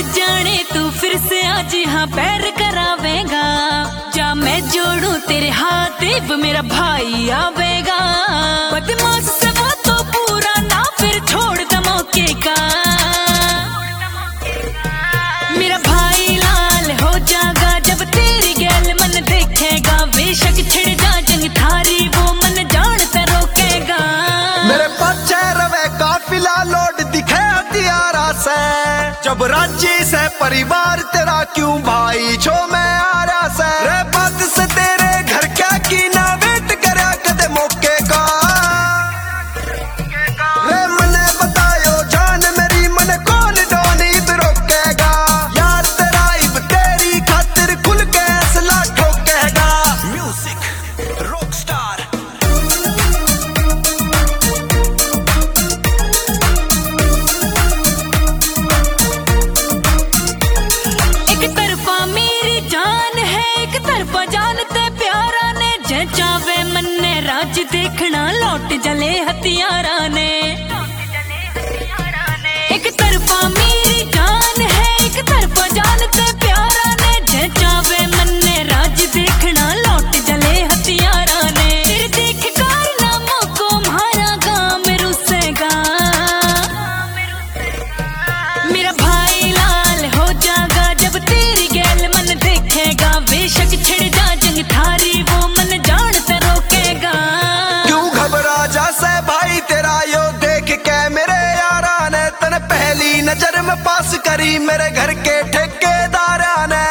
जाने तू फिर से आज यहाँ पैर करावेगा, जा मैं जोड़ू तेरे हाथ वो मेरा भाई आवेगा। बदमाश से वो तो पूरा ना फिर छोड़ द मौके का, मेरा भाई लाल हो जागा जब तेरी गैल मन देखेगा। बेशक छिड़ जा जंग थारी वो मन जानता रोकेगा। मेरे पीछे रवे काफिला लोड दिखे हथियारा से, जब राज्य से परिवार तेरा क्यों भाई छो मैं आ रहा से। रे बात से तेरे घर क्या की ना वेट करा कदे मौके का। रे मने बतायो जान मेरी मन कौन डोनी रोकेगा। यार तेरा इब तेरी खातिर खुल के असला ठोकेगा। Music Rockstar. राज देखना लौट जले हथियारा ने, एक तरफा मेरी जान है एक तरफा जानते प्यारा ने। जे चावे मन ने राज देखना लौट जले हथियारा ने। तेरे देख कारनामों को हमारा गांव रुसेगा। मेरा भाई लाल हो जागा जब तेरी गैल मन देखेगा। बेशक छिड़ जा जंग थारी वो मन जानता रोकेगा। क्यों घबरा जा से भाई तेरा यो देख के मेरे यारा ने तन पहली नजर में पास करी मेरे घर के ठेकेदारा ने।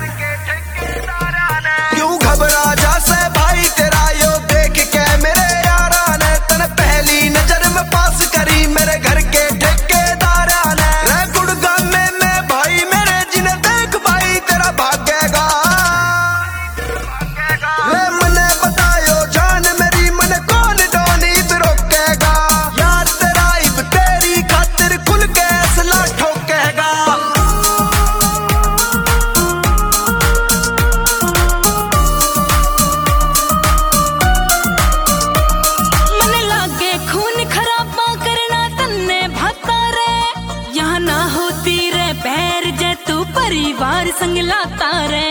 क्यों घबरा जा से भाई तेरा यो देख के मेरे यारा ने तन पहली नजर में पास करी मेरे घर के ठेकेदारा ने। रे गुड़गांव में भाई मेरे जिन्हें देख भाई तेरा भागेगा। रे मने बतायो जान मेरी मन कौन डोनी रोकेगा। यार तेरा इब तेरी खातिर खुल के असला ठोकेगा। मन लागे खून खराबा करना तन्ने भाता रे, यहाँ ना होती रे पैर जे तू परिवार संग लाता रे।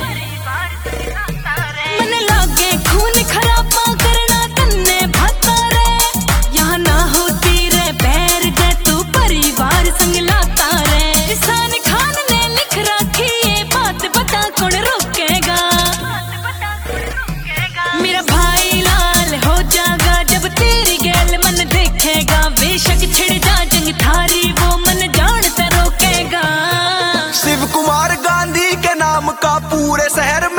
मन लागे खून खराबा करना तन्ने भाता रे, यहाँ ना होती रे पैर जे तू परिवार संग लाता रे। किसान खान ने लिख रखी ये बात बता कौन रोकेगा। मेरा भाई लाल हो जागा जब तेरी गैल मन देखेगा। बेशक छिड़ जा जंग थारी वो मन जानता रोकेगा। शिव कुमार गांधी के नाम का पूरे शहर